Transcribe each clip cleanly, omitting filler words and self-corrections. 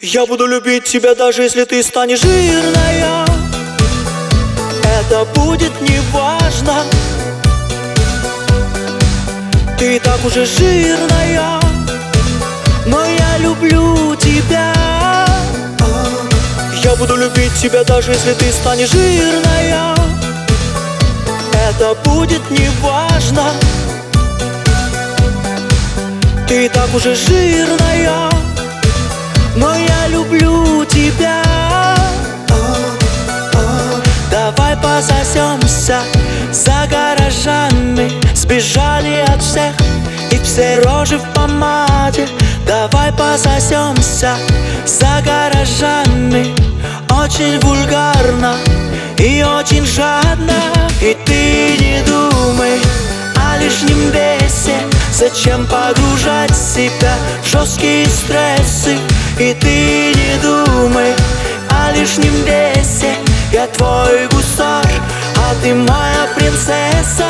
Я буду любить тебя, даже если ты станешь жирная. Это будет неважно. Ты и так уже жирная, но я люблю тебя. Я буду любить тебя, даже если ты станешь жирная. Это будет неважно. Ты и так уже жирная, но я люблю тебя. Давай пососемся за гаражами. Сбежали от всех и все рожи в помаде. Давай пососемся за гаражами. Очень вульгарно и очень жадно. И ты не думай о лишнем весе. Зачем погружать себя в жесткие стрессы? И ты не думай о лишнем весе. Я твой гусар, а ты моя принцесса.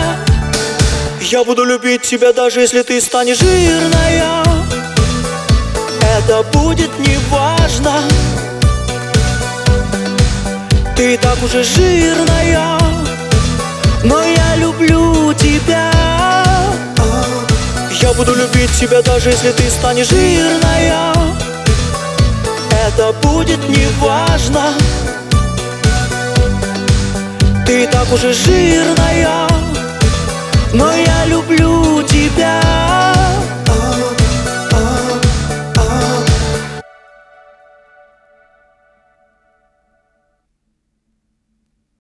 Я буду любить тебя, даже если ты станешь жирная. Это будет неважно. Ты и так уже жирная, но я люблю тебя. Я буду любить тебя, даже если ты станешь жирная. Это будет неважно. Ты и так уже жирная.